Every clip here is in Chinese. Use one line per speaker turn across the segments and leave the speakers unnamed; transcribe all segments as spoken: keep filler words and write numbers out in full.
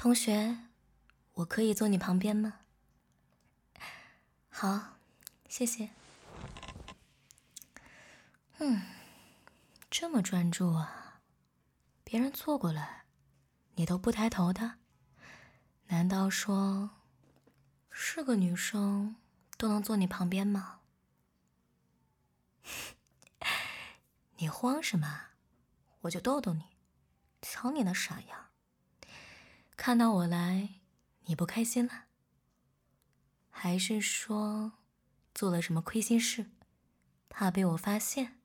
同学，我可以坐你旁边吗？好，谢谢。嗯，这么专注啊，别人坐过来，你都不抬头的？难道说，是个女生都能坐你旁边吗？你慌什么？我就逗逗你，瞧你那傻样，看到我来，你不开心了？还是说，做了什么亏心事，怕被我发现？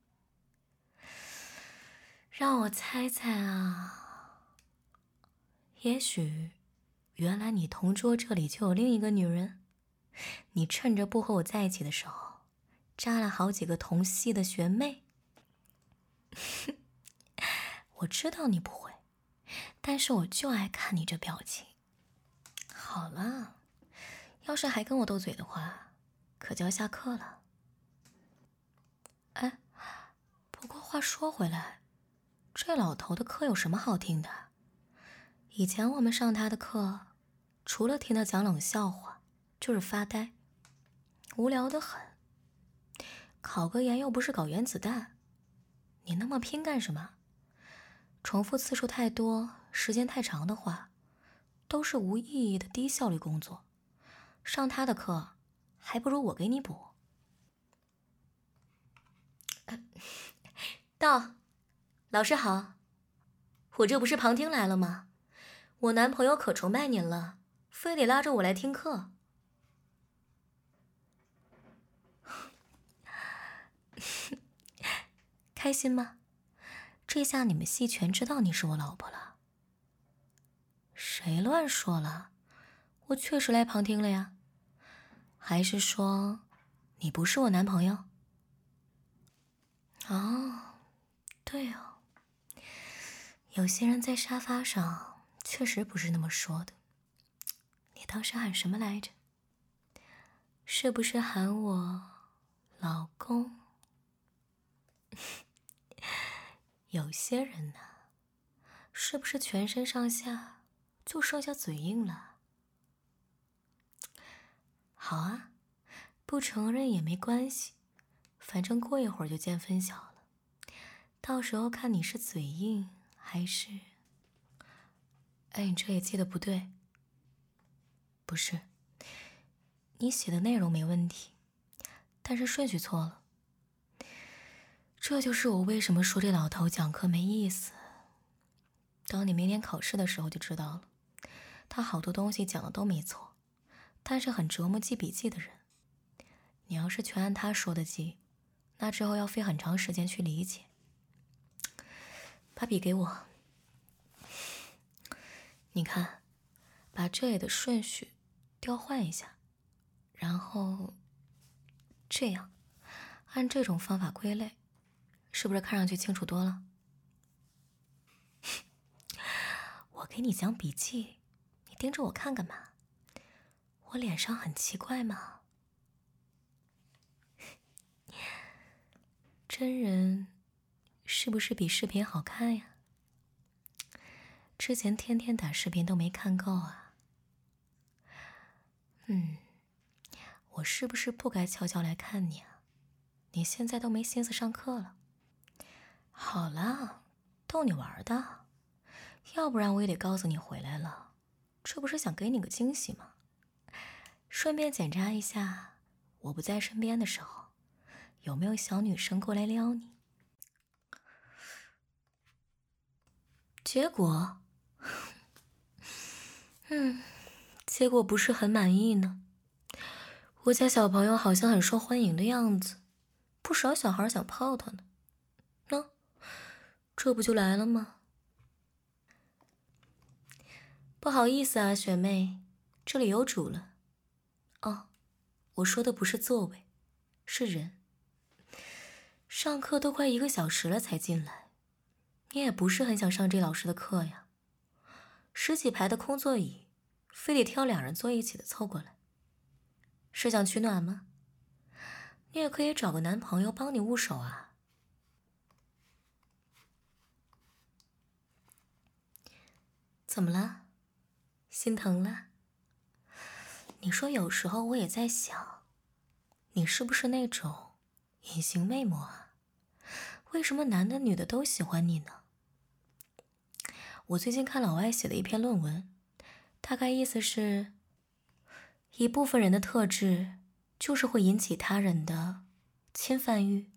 让我猜猜啊，也许，原来你同桌这里就有另一个女人，你趁着不和我在一起的时候，扎了好几个同系的学妹。我知道你不会，但是我就爱看你这表情。好了，要是还跟我斗嘴的话，可就要下课了。哎，不过话说回来，这老头的课有什么好听的？以前我们上他的课，除了听他讲冷笑话，就是发呆，无聊得很。考个研又不是搞原子弹，你那么拼干什么？重复次数太多，时间太长的话，都是无意义的低效率工作。上他的课，还不如我给你补。到，老师好，我这不是旁听来了吗？我男朋友可崇拜您了，非得拉着我来听课。开心吗？这下你们系全知道你是我老婆了。谁乱说了？我确实来旁听了呀。还是说，你不是我男朋友？哦，对哦。有些人在沙发上确实不是那么说的。你当时喊什么来着？是不是喊我老公？有些人呢，是不是全身上下就剩下嘴硬了？好啊，不承认也没关系，反正过一会儿就见分晓了。到时候看你是嘴硬还是……哎，你这里记得不对。不是，你写的内容没问题，但是顺序错了。这就是我为什么说这老头讲课没意思。等你明年考试的时候就知道了。他好多东西讲的都没错，但是很折磨记笔记的人。你要是全按他说的记，那之后要费很长时间去理解。把笔给我。你看，把这里的顺序调换一下，然后这样，按这种方法归类，是不是看上去清楚多了？我给你讲笔记，你盯着我看干嘛？我脸上很奇怪吗？真人是不是比视频好看呀？之前天天打视频都没看够啊。嗯，我是不是不该悄悄来看你啊？你现在都没心思上课了。好了，逗你玩的，要不然我也得告诉你回来了。这不是想给你个惊喜吗？顺便检查一下，我不在身边的时候，有没有小女生过来撩你。结果，嗯，结果不是很满意呢。我家小朋友好像很受欢迎的样子，不少小孩想泡他呢。喏，这不就来了吗？不好意思啊，学妹，这里有主了。哦，我说的不是座位，是人。上课都快一个小时了才进来，你也不是很想上这老师的课呀？十几排的空座椅，非得挑两人坐一起的凑过来，是想取暖吗？你也可以找个男朋友帮你捂手啊。怎么了？ 心疼了？你说有时候我也在想，你是不是那种隐形魅魔啊？为什么男的女的都喜欢你呢？我最近看老外写的一篇论文，大概意思是，一部分人的特质就是会引起他人的侵犯欲。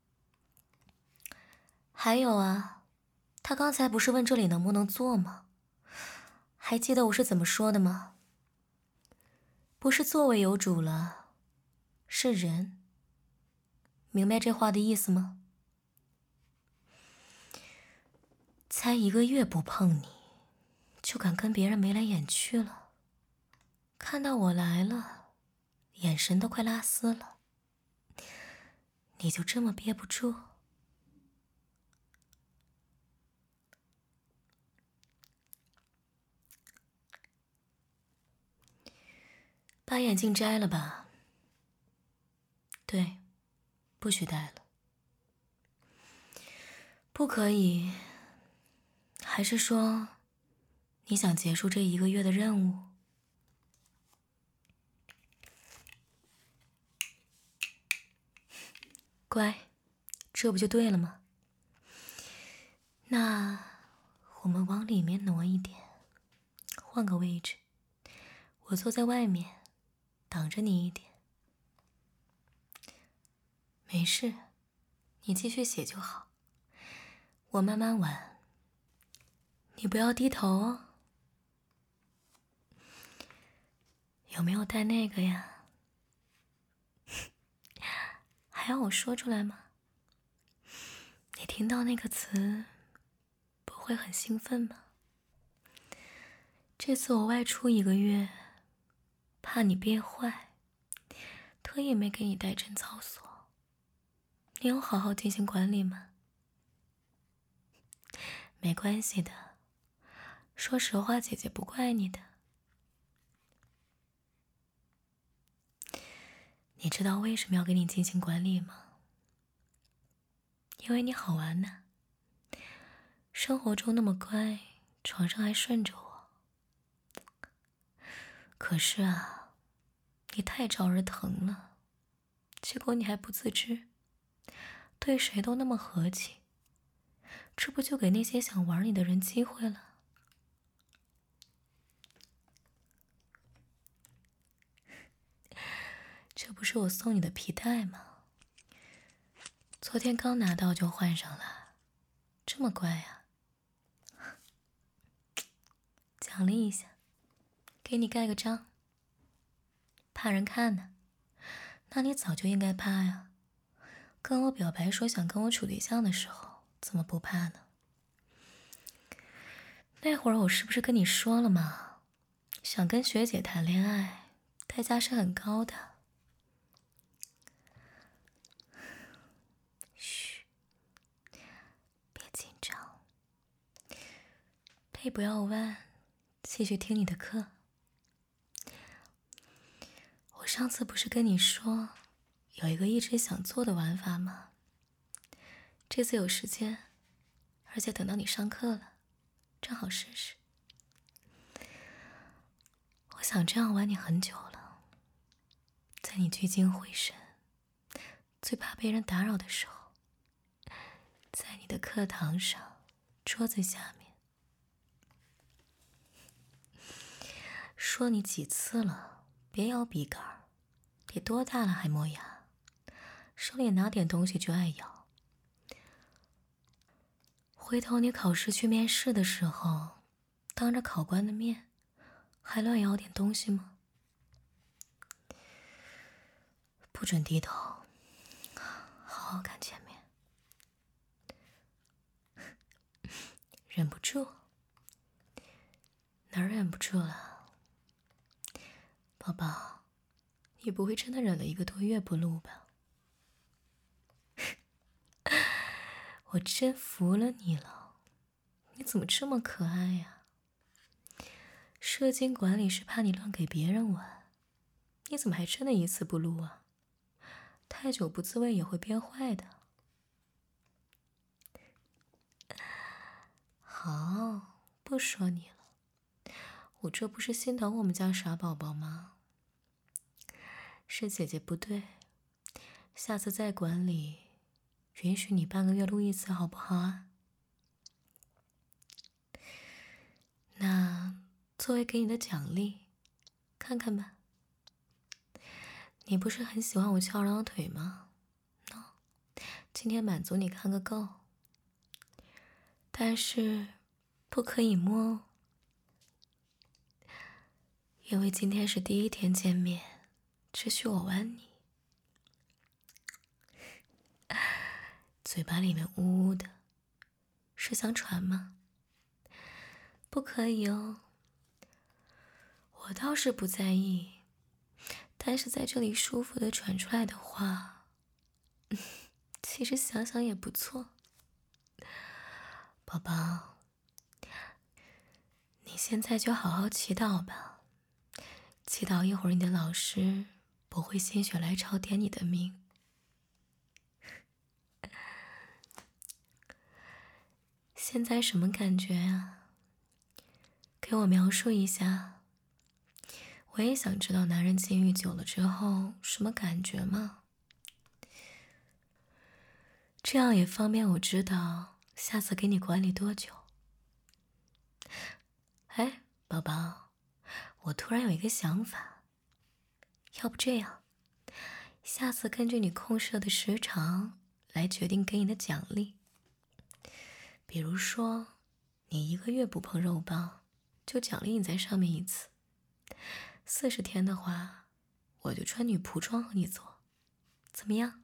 还有啊，他刚才不是问这里能不能做吗？还记得我是怎么说的吗？不是座位有主了，是人。明白这话的意思吗？才一个月不碰你，就敢跟别人眉来眼去了。看到我来了，眼神都快拉丝了。你就这么憋不住？把眼镜摘了吧。对，不许戴了。不可以？还是说，你想结束这一个月的任务？乖，这不就对了吗？那我们往里面挪一点，换个位置，我坐在外面，挡着你一点。没事，你继续写就好，我慢慢玩。你不要低头哦。有没有带那个呀？还要我说出来吗？你听到那个词不会很兴奋吗？这次我外出一个月，怕你憋坏，特意没给你带贞操锁。你有好好进行管理吗？没关系的，说实话，姐姐不怪你的。你知道为什么要给你进行管理吗？因为你好玩呢，生活中那么乖，床上还顺着我。可是啊，你太招人疼了，结果你还不自知，对谁都那么和气，这不就给那些想玩你的人机会了？这不是我送你的皮带吗？昨天刚拿到就换上了，这么乖啊！奖励一下，给你盖个章。怕人看呢？那你早就应该怕呀！跟我表白说想跟我处对象的时候，怎么不怕呢？那会儿我是不是跟你说了嘛？想跟学姐谈恋爱，代价是很高的。嘘，别紧张，背不要弯，继续听你的课。我上次不是跟你说，有一个一直想做的玩法吗？这次有时间，而且等到你上课了，正好试试。我想这样玩你很久了，在你聚精会神、最怕被人打扰的时候，在你的课堂上、桌子下面，说你几次了，别咬笔杆儿，你多大了还磨牙？手里拿点东西就爱咬。回头你考试去面试的时候，当着考官的面，还乱咬点东西吗？不准低头，好好看前面。忍不住？哪儿忍不住了？宝宝，你不会真的忍了一个多月不录吧？我真服了你了，你怎么这么可爱呀？射精管理是怕你乱给别人玩，你怎么还真的一次不录啊？太久不自慰也会变坏的。好，不说你了， 我这不是心疼我们家傻宝宝吗？是姐姐不对，下次再管理，允许你半个月录一次好不好啊？那作为给你的奖励，看看吧。你不是很喜欢我翘二郎腿吗？喏，今天满足你看个够。但是不可以摸哦，因为今天是第一天见面，只许我玩你。嘴巴里面呜呜的，是想喘吗？不可以哦。我倒是不在意，但是在这里舒服的喘出来的话，其实想想也不错。宝宝，你现在就好好祈祷吧，祈祷一会儿你的老师不会心血来潮点你的名。现在什么感觉啊？给我描述一下。我也想知道男人禁欲久了之后什么感觉嘛。这样也方便我知道下次给你管理多久。哎，宝宝，我突然有一个想法，要不这样，下次根据你控射的时长来决定给你的奖励。比如说，你一个月不碰肉棒，就奖励你在上面一次。四十天的话，我就穿女仆装和你做，怎么样？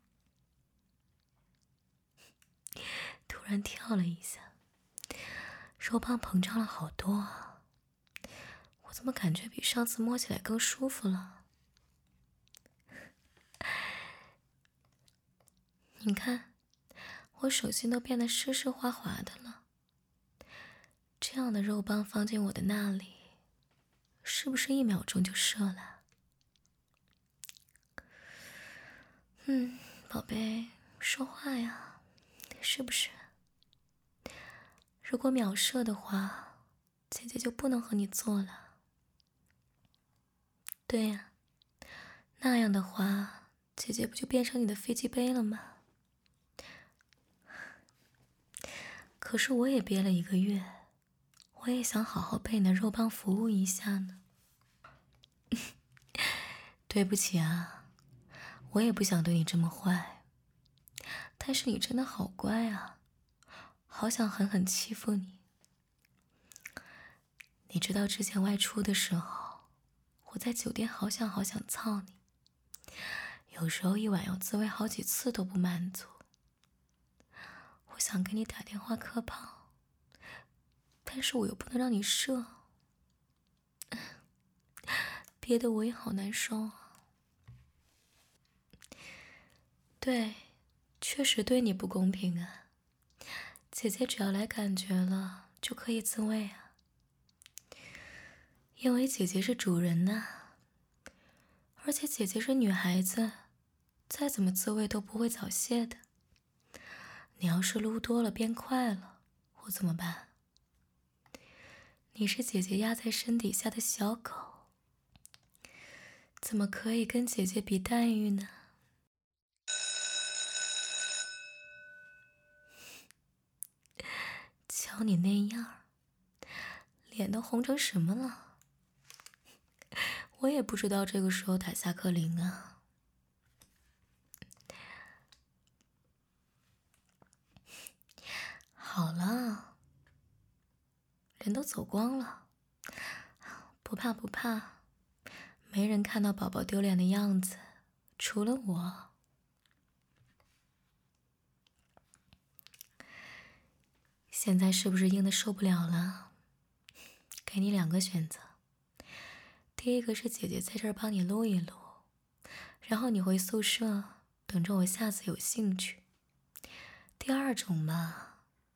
突然跳了一下，肉棒膨胀了好多啊！我怎么感觉比上次摸起来更舒服了？你看，我手心都变得湿湿滑滑的了。这样的肉棒放进我的那里，是不是一秒钟就射了？嗯，宝贝，说话呀，是不是？如果秒射的话，姐姐就不能和你做了。对呀，那样的话，姐姐不就变成你的飞机杯了吗？可是我也憋了一个月，我也想好好被你的肉棒服务一下呢。对不起啊，我也不想对你这么坏，但是你真的好乖啊，好想狠狠欺负你。你知道之前外出的时候，我在酒店好想好想操你，有时候一晚要自慰好几次都不满足。我想给你打电话磕炮，但是我又不能让你射，憋得我也好难受啊。对，确实对你不公平啊。姐姐只要来感觉了，就可以自慰啊。因为姐姐是主人呐、啊，而且姐姐是女孩子，再怎么自慰都不会早泄的。你要是撸多了变快了，我怎么办？你是姐姐压在身底下的小狗，怎么可以跟姐姐比待遇呢？瞧你那样，脸都红成什么了？我也不知道这个时候打下课铃啊。好了，人都走光了，不怕不怕，没人看到宝宝丢脸的样子，除了我。现在是不是硬的受不了了？给你两个选择，第一个是姐姐在这儿帮你撸一撸，然后你回宿舍等着我下次有兴趣。第二种嘛，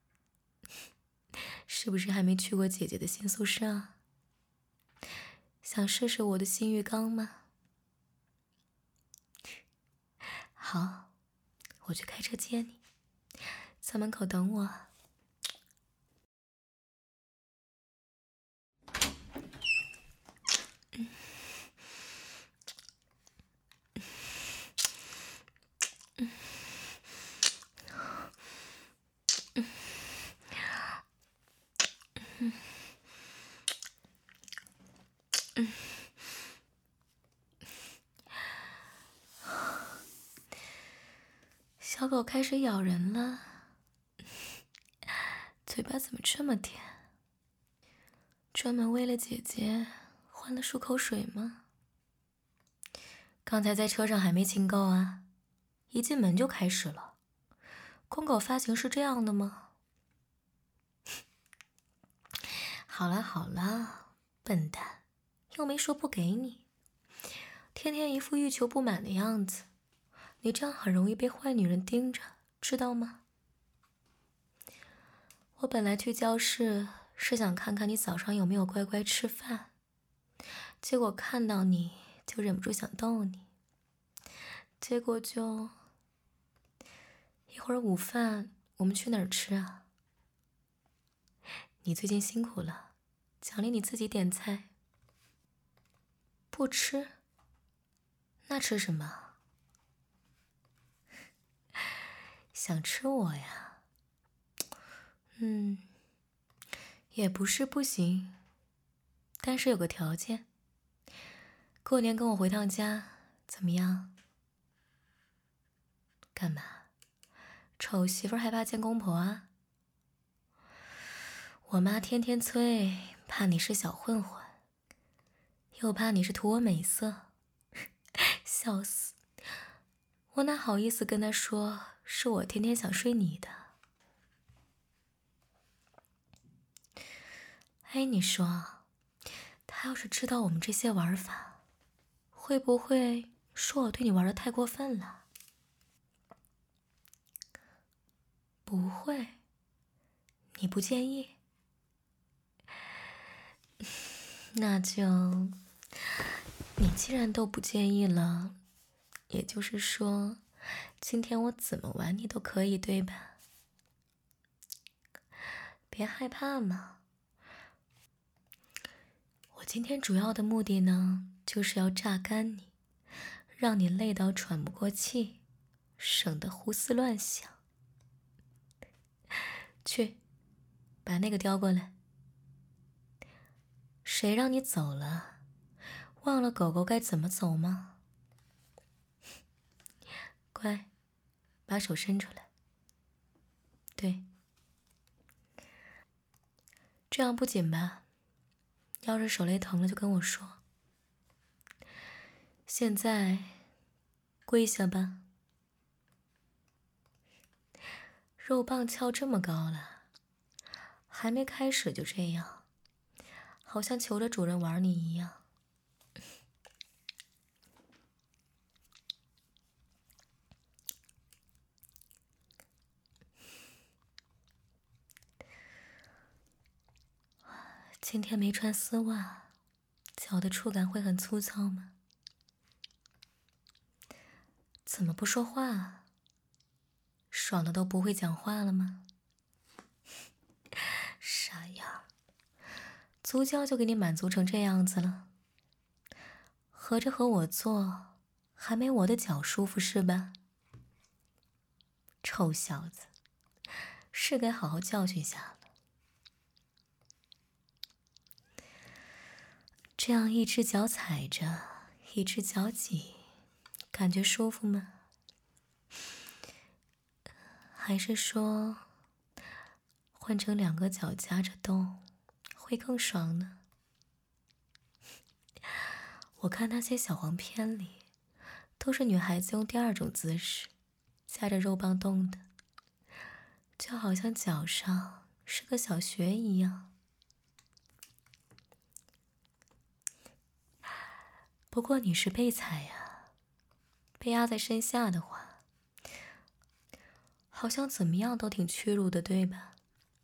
是不是还没去过姐姐的新宿舍啊？想试试我的新浴缸吗？好，我去开车接你，在门口等我。 小狗开始咬人了，嘴巴怎么这么甜？专门为了姐姐换了漱口水吗？刚才在车上还没亲够啊，一进门就开始了。公狗发情是这样的吗？好了好了，笨蛋，又没说不给你，天天一副欲求不满的样子，你这样很容易被坏女人盯着，知道吗？我本来去教室是想看看你早上有没有乖乖吃饭，结果看到你就忍不住想逗你，结果就……一会儿午饭我们去哪儿吃啊？你最近辛苦了，奖励你自己点菜。不吃？那吃什么？想吃我呀？嗯，也不是不行，但是有个条件，过年跟我回趟家，怎么样？干嘛？丑媳妇还怕见公婆啊？我妈天天催，怕你是小混混，又怕你是图我美色，笑死！我哪好意思跟她说是我天天想睡你的？哎，你说，她要是知道我们这些玩法，会不会说我对你玩的太过分了？不会，你不介意？那就，你既然都不介意了，也就是说，今天我怎么玩你都可以，对吧？别害怕嘛。我今天主要的目的呢，就是要榨干你，让你累到喘不过气，省得胡思乱想。去，把那个叼过来。谁让你走了？忘了狗狗该怎么走吗？乖，把手伸出来。对，这样不紧吧？要是手累疼了就跟我说。现在，跪下吧。肉棒翘这么高了，还没开始就这样，好像求着主人玩你一样。今天没穿丝袜，脚的触感会很粗糙吗？怎么不说话啊？爽的都不会讲话了吗？傻样，足交就给你满足成这样子了，合着和我做还没我的脚舒服是吧？臭小子，是该好好教训下了。这样一只脚踩着，一只脚挤，感觉舒服吗？还是说换成两个脚夹着动会更爽呢？我看那些小黄片里都是女孩子用第二种姿势夹着肉棒动的，就好像脚上是个小穴一样。不过你是被踩呀，被压在身下的话，好像怎么样都挺屈辱的，对吧？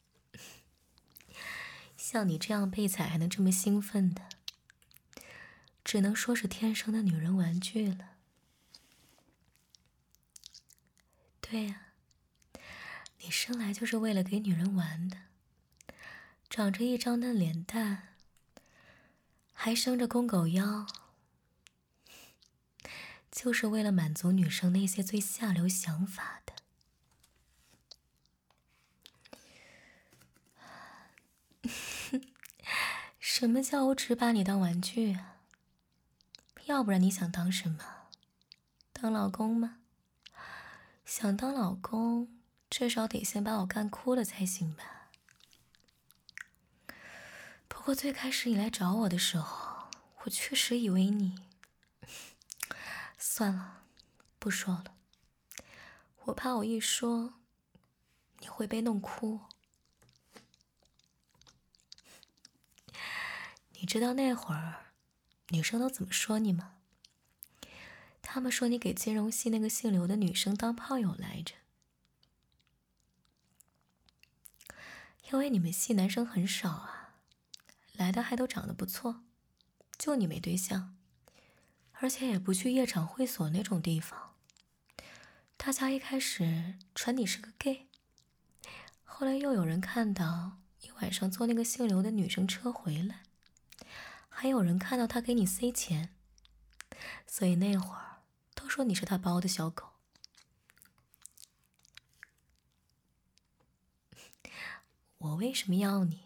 像你这样被踩还能这么兴奋的，只能说是天生的女人玩具了。对呀，你生来就是为了给女人玩的，长着一张嫩脸蛋，还生着公狗腰，就是为了满足女生那些最下流想法的。什么叫我只把你当玩具啊？要不然你想当什么？当老公吗？ 想当老公，至少得先把我干哭了才行吧。不过最开始你来找我的时候，我确实以为你……算了，不说了。我怕我一说，你会被弄哭。你知道那会儿女生都怎么说你吗？他们说你给金融系那个姓刘的女生当炮友来着。因为你们系男生很少啊，来的还都长得不错，就你没对象，而且也不去夜场会所那种地方。大家一开始传你是个 gay， 后来又有人看到你晚上坐那个姓刘的女生车回来，还有人看到他给你塞钱，所以那会儿都说你是他包的小狗。我为什么要你？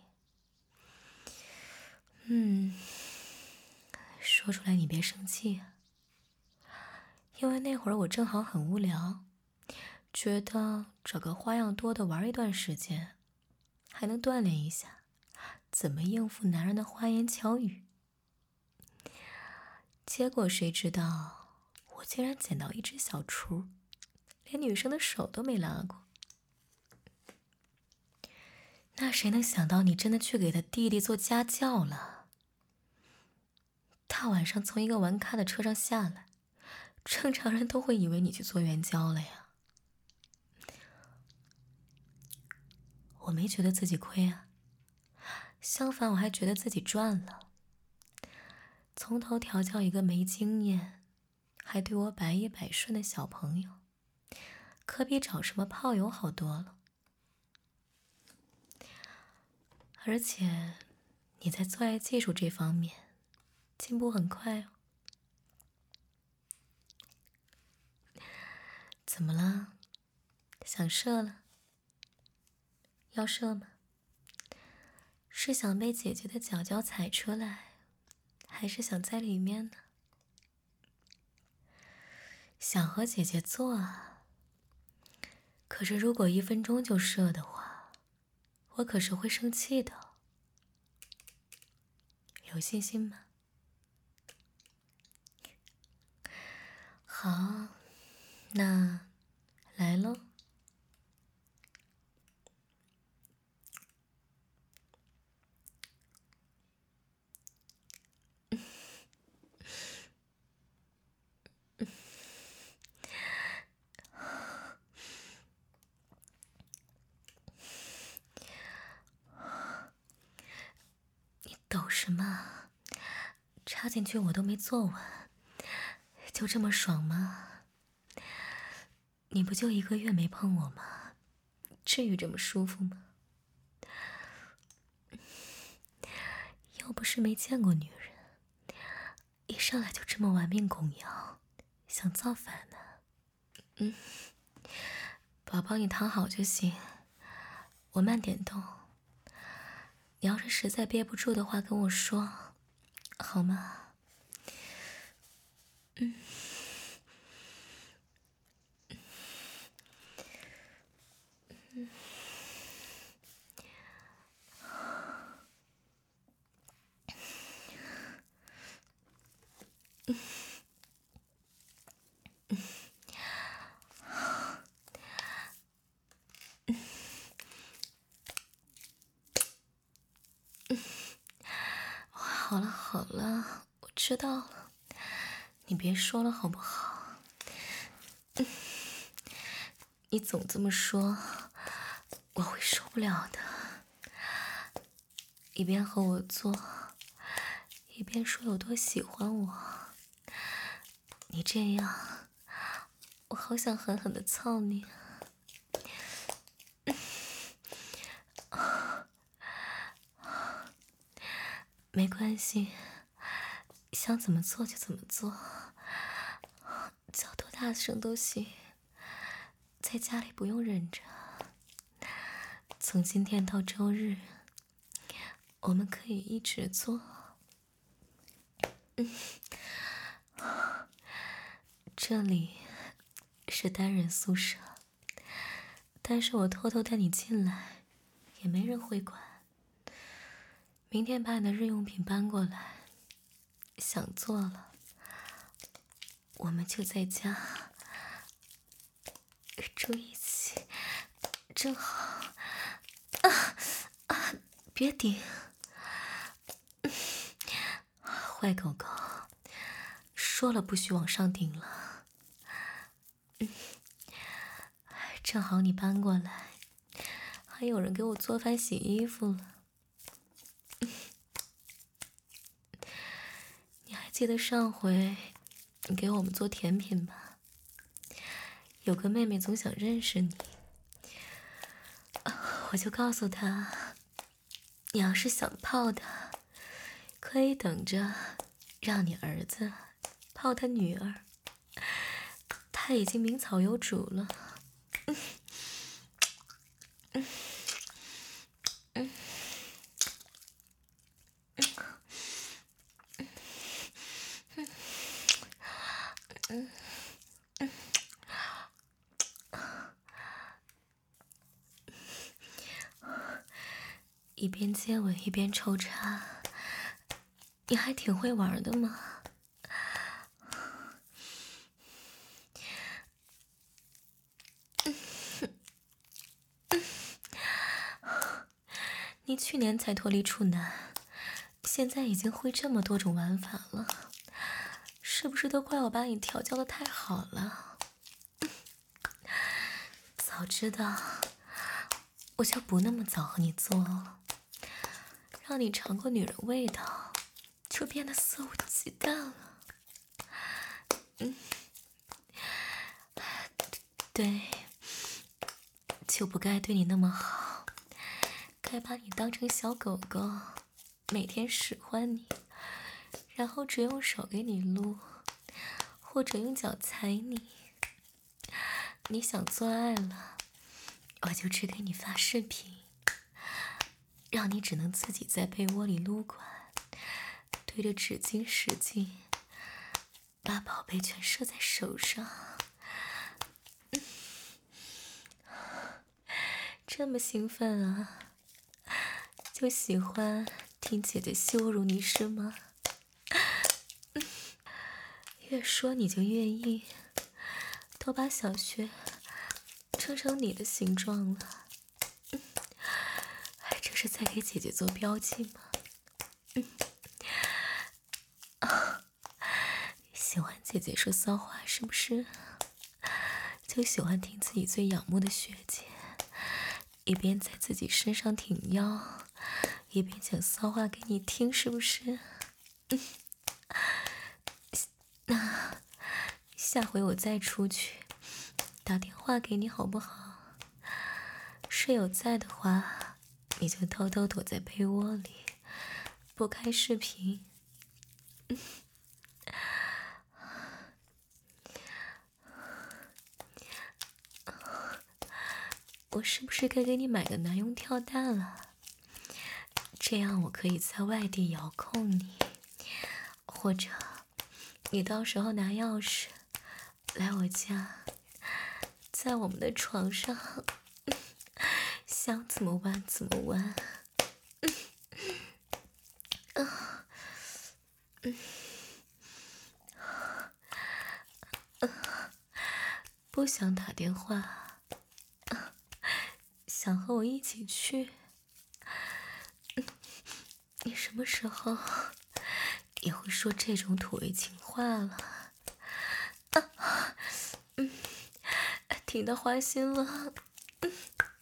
嗯，说出来你别生气啊。因为那会儿我正好很无聊，觉得找个花样多的玩一段时间，还能锻炼一下怎么应付男人的花言巧语。结果谁知道我竟然捡到一只小雏，连女生的手都没拉过。那谁能想到你真的去给他弟弟做家教了？大晚上从一个玩咖的车上下来，正常人都会以为你去做援交了呀。我没觉得自己亏啊，相反我还觉得自己赚了。从头调教一个没经验还对我百依百顺的小朋友，可比找什么炮友好多了。而且你在做爱技术这方面进步很快哦。怎么了？想射了？要射吗？是想被姐姐的脚脚踩出来，还是想在里面呢？想和姐姐做啊，可是如果一分钟就射的话，我可是会生气的。有信心吗？好，那来喽。你抖什么？插进去我都没坐稳，就这么爽吗？你不就一个月没碰我吗？至于这么舒服吗？又不是没见过女人，一上来就这么玩命拱腰，想造反呢？嗯，宝宝你躺好就行，我慢点动。你要是实在憋不住的话，跟我说，好吗？嗯。嗯。好了好了，我知道了，你别说了好不好？嗯，你总这么说，我会受不了的。一边和我做，一边说有多喜欢我。你这样，我好想狠狠的操你。没关系，想怎么做就怎么做，叫多大声都行，在家里不用忍着。从今天到周日，我们可以一直做。嗯，这里是单人宿舍。 但是我偷偷带你进来，也没人会管。明天把你的日用品搬过来，想做了，我们就在家住一起，正好。啊啊！别顶！坏狗狗，说了不许往上顶了。嗯，正好你搬过来，还有人给我做饭洗衣服了。你还记得上回你给我们做甜品吧？有个妹妹总想认识你，我就告诉她，你要是想泡她，可以等着让你儿子泡他女儿，他已经名草有主了。嗯嗯嗯嗯嗯一边接吻一边抽插，你还挺会玩的嘛。你去年才脱离处男，现在已经会这么多种玩法了，是不是都怪我把你调教的太好了？早知道我就不那么早和你做了，让你尝过女人味道，就变得肆无忌惮了。嗯，对，就不该对你那么好，该把你当成小狗狗，每天使唤你，然后只用手给你撸，或者用脚踩你。你想做爱了，我就只给你发视频，让你只能自己在被窝里撸管，对着纸巾使劲，把宝贝全射在手上。嗯，这么兴奋啊？就喜欢听姐姐羞辱你是吗？嗯，越说你就越硬，都把小穴撑成你的形状了。嗯，这是在给姐姐做标记吗？嗯，啊，喜欢姐姐说骚话是不是？就喜欢听自己最仰慕的学姐一边在自己身上挺腰，一边讲骚话给你听，是不是？嗯，那下回我再出去打电话给你好不好？室友在的话，你就偷偷躲在被窝里，不开视频。嗯，我是不是该给你买个男用跳蛋了？这样我可以在外地遥控你，或者你到时候拿钥匙来我家，在我们的床上想怎么玩怎么玩。嗯嗯嗯，不想打电话，想和我一起去。嗯，你什么时候也会说这种土味情话了？啊，嗯，听到花心了。嗯，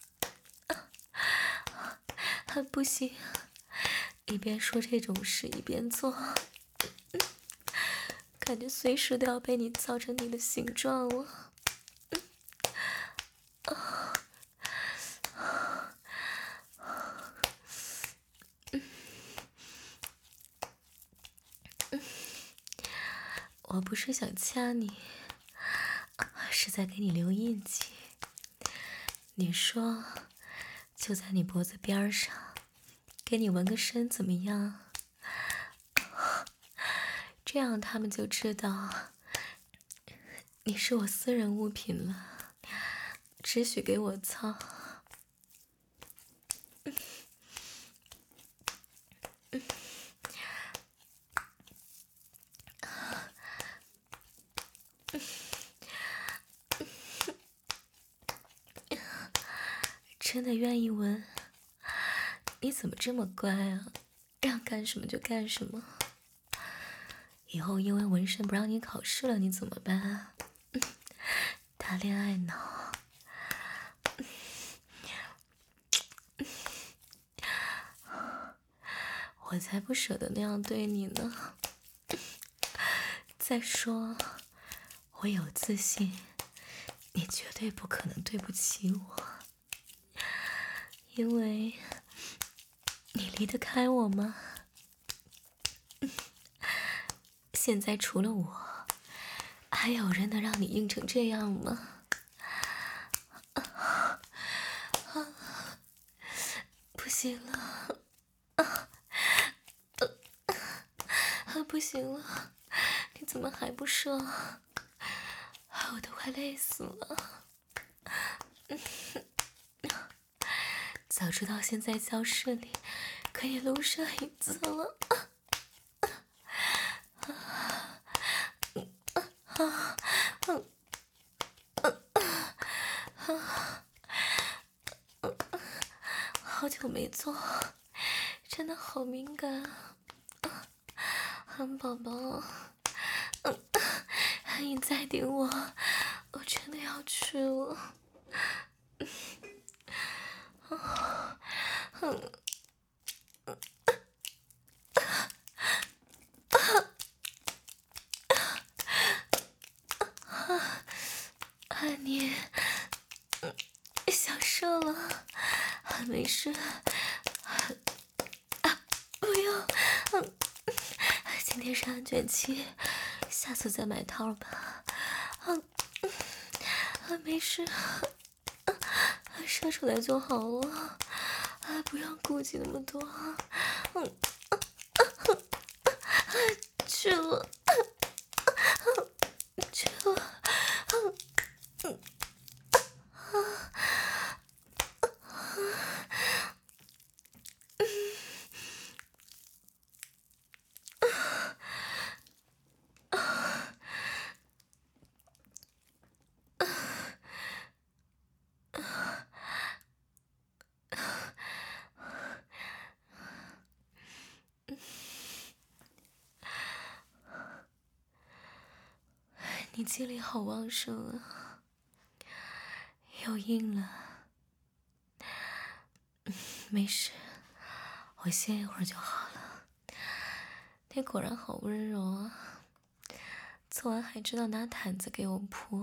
啊，不行，一边说这种事一边做，嗯，感觉随时都要被你造成你的形状了。嗯，啊，嗯嗯，我不是想掐你，是在给你留印记。你说，就在你脖子边上，给你纹个身怎么样？这样他们就知道你是我私人物品了， 只许给我操。真的愿意闻？你怎么这么乖啊？让干什么就干什么。以后因为纹身不让你考试了，你怎么办啊？大恋爱脑。我才不舍得那样对你呢。再说，我有自信，你绝对不可能对不起我，因为你离得开我吗？现在除了我，还有人能让你硬成这样吗？不行了，不行了，你怎么还不射？我都快累死了。早知道先在教室里可以撸射一次了。好久没做，真的好敏感啊！汉宝宝，你再顶我，我真的要去了。啊，你想射了？没事。啊，不要！嗯，今天是安全期，下次再买套吧。嗯，啊，没事，射出来就好了，啊，不用顾忌那么多。嗯，去了，去了。你精力好旺盛啊，又硬了。没事，我歇一会儿就好了。你果然好温柔啊，做完还知道拿毯子给我铺。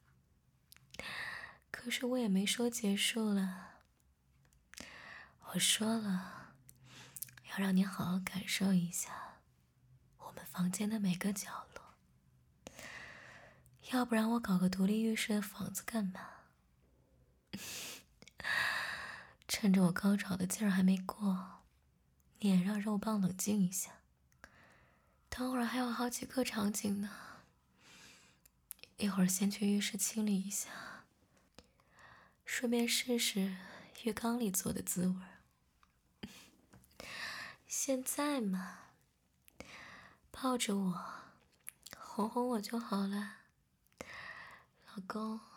可是我也没说结束了，我说了，要让你好好感受一下我们房间的每个角落。要不然我搞个独立浴室的房子干嘛？趁着我高潮的劲儿还没过，你也让肉棒冷静一下。等会儿还有好几个场景呢，一会儿先去浴室清理一下，顺便试试浴缸里做的滋味。现在嘛，抱着我，哄哄我就好了，老公。